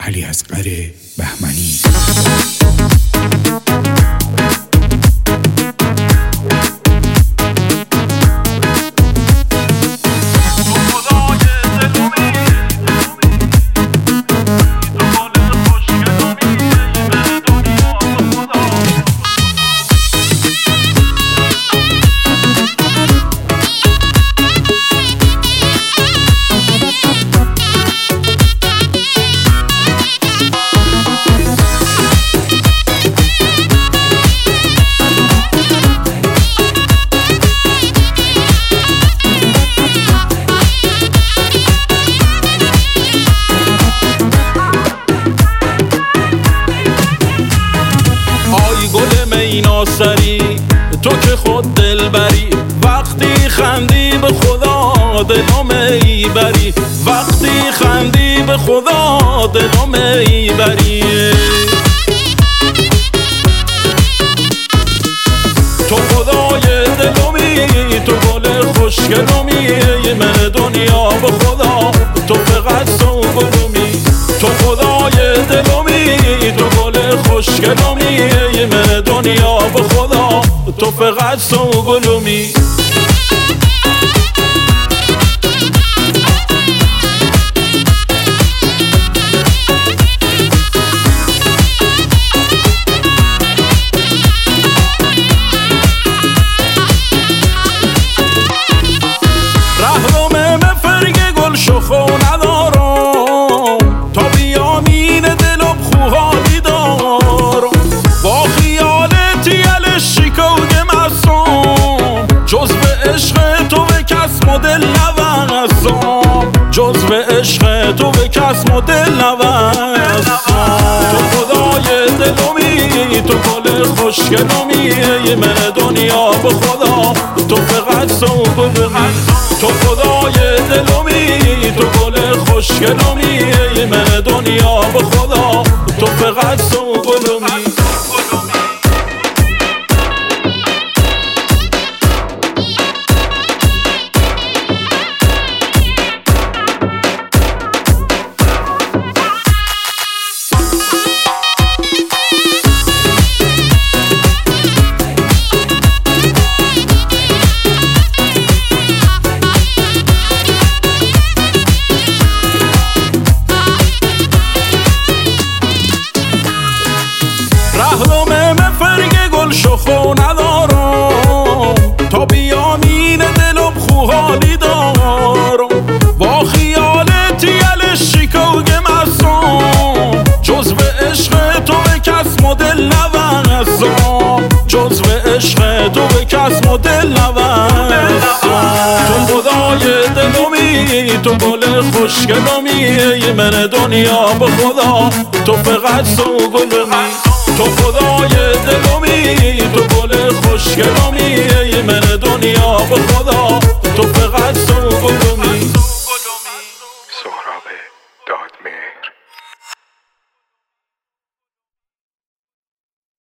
علیاصغر بهمنی. ناصری تو که خود دلبری، وقتی خندی به خدا دلو میبری، وقتی خندی به خدا دلو میبری. تو خدای دلومی، تو گل خوشگلومی، من دنیا به خدا تو فقط سوگلومی. تو خدای دلومی، تو گل خوشگلومی، من دنیا به خدا تو فقط سوگلومی. شخو ندارم تا بیامین دلم خوحالی دارم، با خیالت یل شکوگه مستم، جز به عشق تو به کس مدل نوستم، جز به عشق تو به کس مدل نوستم. تو خدای دلومی، تو گل خوشگلومی، من دنیا به خدا تو فقط سوگلومی. تو خدای دلومی، تو گل خوشگلومی، من دنیا به خدا تو فقط سوگلومی. شخو ندارم تا بیامین دلم خوحالی دارم، با خیالت یل شکوگه مستم، جز به عشق تو به کس مدل نوستم، جز به عشق تو به کس مدل نوستم. تو خدای دلومی، تو گل خوشگلومی، من دنیا به خدا تو فقط سوگلومی. تو خدای دلومی، تو گل خوشگلومی، من